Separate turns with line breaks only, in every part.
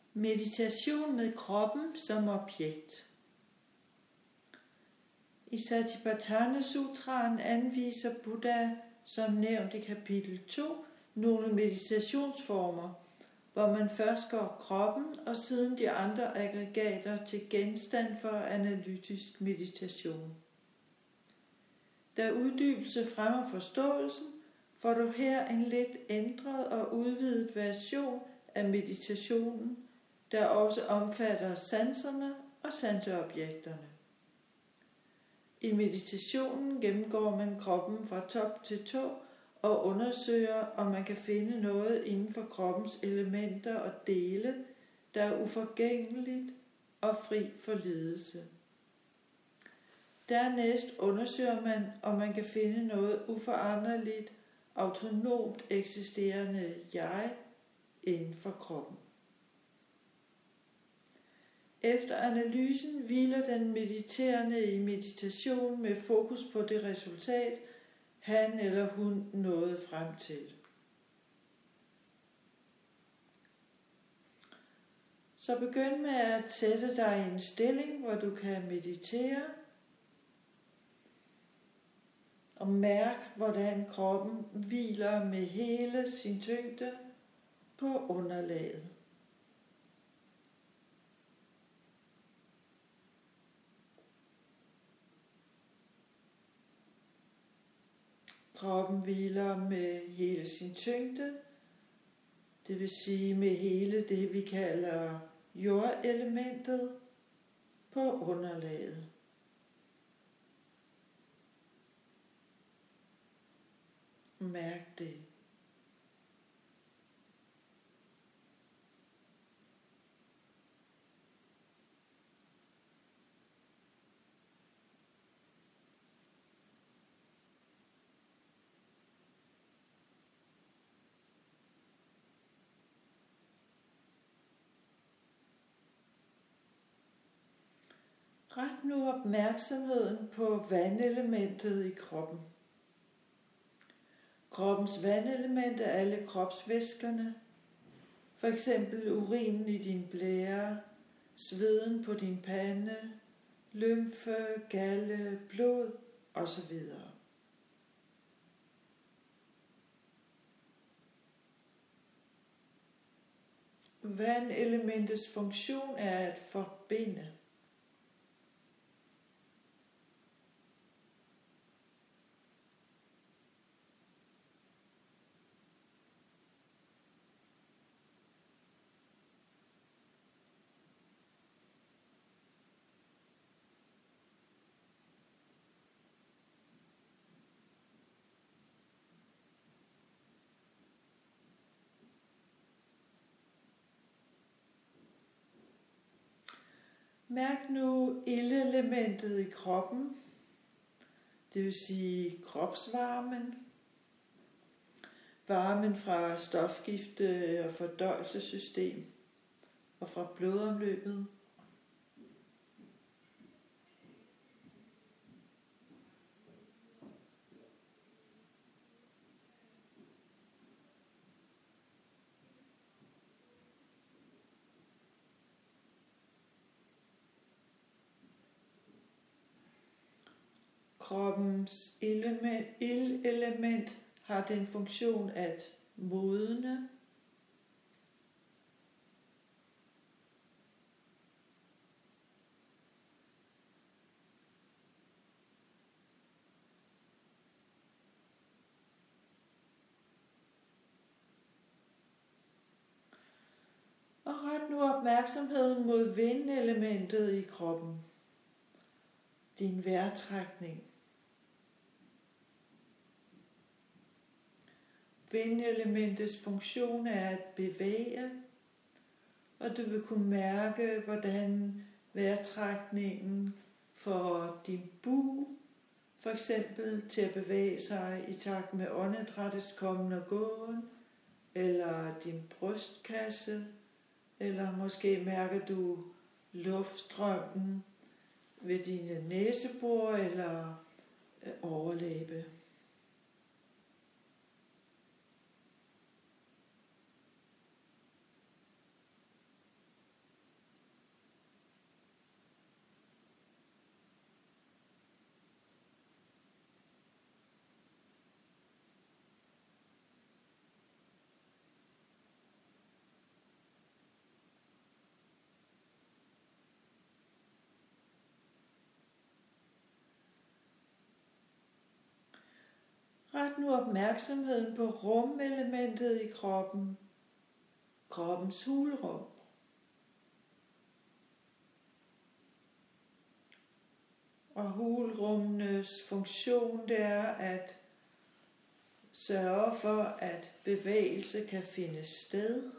Meditation med kroppen som objekt. I Satipatthana Sutraen anviser Buddha, som nævnt i kapitel 2, nogle meditationsformer, hvor man først går kroppen og siden de andre aggregater til genstand for analytisk meditation. Da uddybelse fremmer forståelsen, får du her en lidt ændret og udvidet version af meditationen, der også omfatter sanserne og sanseobjekterne. I meditationen gennemgår man kroppen fra top til tå og undersøger, om man kan finde noget inden for kroppens elementer og dele, der er uforgængeligt og fri for lidelse. Dernæst undersøger man, om man kan finde noget uforanderligt, autonomt eksisterende jeg inden for kroppen. Efter analysen hviler den mediterende i meditation med fokus på det resultat, han eller hun nåede frem til. Så begynd med at sætte dig i en stilling, hvor du kan meditere, og mærk, hvordan kroppen hviler med hele sin tyngde på underlaget. Kroppen hviler med hele sin tyngde, det vil sige med hele det, vi kalder jordelementet på underlaget. Mærk det. Ret nu opmærksomheden på vandelementet i kroppen. Kroppens vandelement er alle kropsvæskerne, for eksempel urinen i din blære, sveden på din pande, lymfe, galle, blod osv. Vandelementets funktion er at forbinde. Mærk nu ildelementet i kroppen, det vil sige kropsvarmen, varmen fra stofskifte- og fordøjelsessystem og fra blodomløbet. Kroppens ildelement har den funktion at modne, og ret nu opmærksomheden mod vindelementet i kroppen, din vejrtrækning. Vindelementets funktion er at bevæge, og du vil kunne mærke, hvordan vejrtrækningen får din bug, for eksempel til at bevæge sig i takt med åndedrættets kommen og gåen, eller din brystkasse, eller måske mærker du luftstrømmen ved dine næsebor eller overlæbe. Ret nu opmærksomheden på rumelementet i kroppen, kroppens hulrum. Og hulrummenes funktion, det er at sørge for, at bevægelse kan finde sted.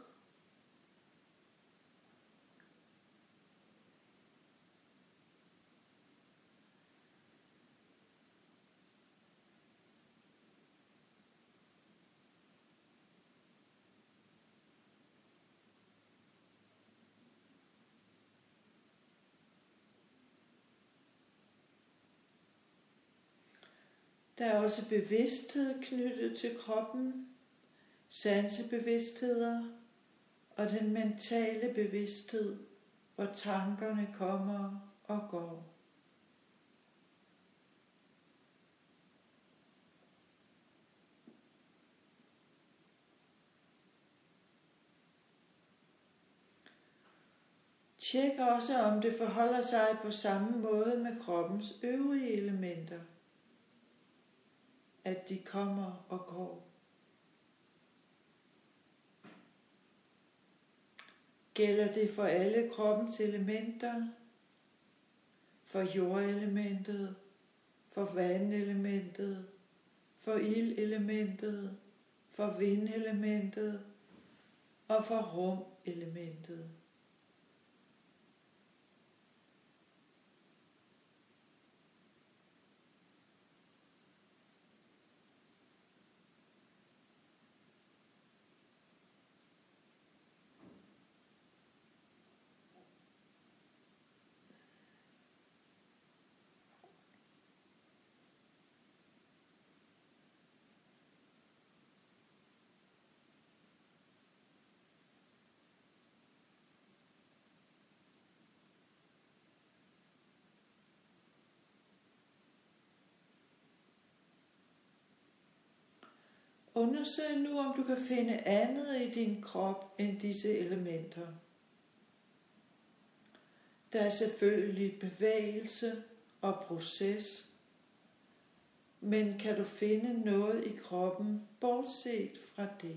Der er også bevidsthed knyttet til kroppen, sansebevidstheder og den mentale bevidsthed, hvor tankerne kommer og går. Tjek også, om det forholder sig på samme måde med kroppens øvrige elementer, at de kommer og går. Gælder det for alle kroppens elementer, for jordelementet, for vandelementet, for ildelementet, for vindelementet og for rumelementet. Undersøg nu, om du kan finde andet i din krop end disse elementer. Der er selvfølgelig bevægelse og proces, men kan du finde noget i kroppen bortset fra det?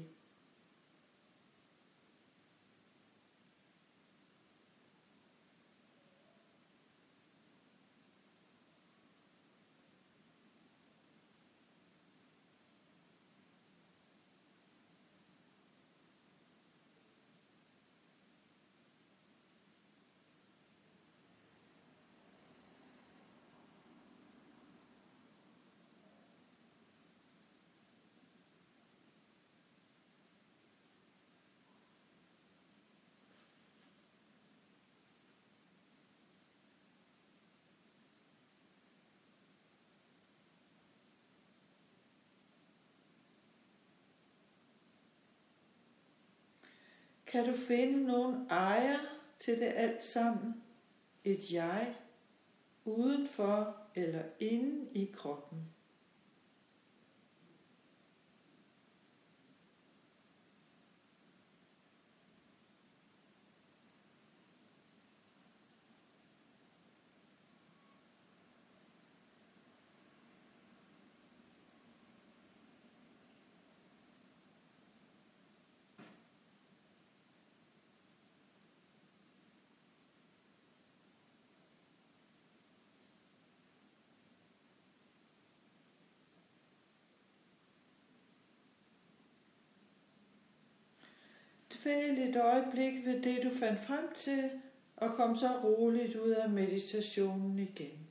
Kan du finde nogen ejer til det alt sammen? Et jeg, udenfor eller inde i kroppen? Dvæl et øjeblik ved det, du fandt frem til, og kom så roligt ud af meditationen igen.